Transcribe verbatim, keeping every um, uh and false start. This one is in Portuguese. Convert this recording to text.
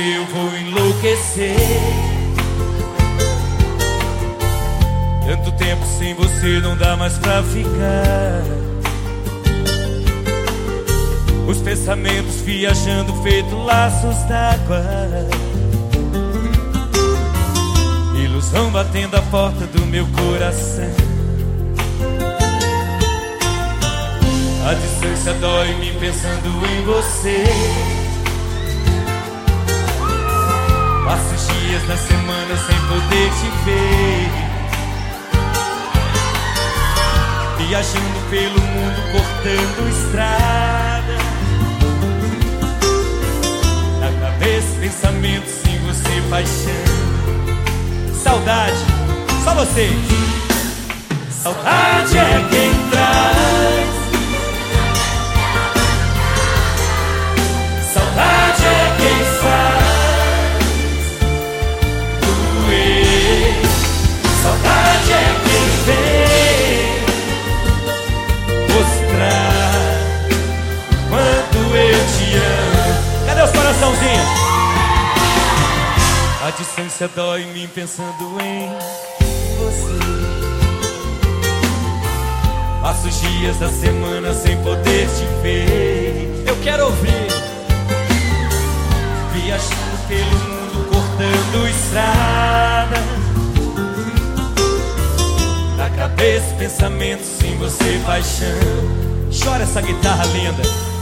você eu vou enlouquecer. Tanto tempo sem você não dá mais pra ficar. Os pensamentos viajando feito laços d'água. Ilusão batendo a porta do meu coração. A distância dói-me pensando em você. Passo os dias na semana sem poder te ver. Viajando pelo mundo, cortando estrada. Na cabeça, pensamentos sem você, paixão. Saudade, só você. Saudade é quem traz. Saudade é quem faz doer. Saudade é quem vem mostrar quanto eu te amo. Cadê os coraçãozinhos? A distância dói em mim pensando em você. Passo os dias da semana sem poder te ver. Eu quero ouvir. Viajando pelo mundo, cortando estrada. Na cabeça, pensamentos sem você, paixão. Chora essa guitarra linda.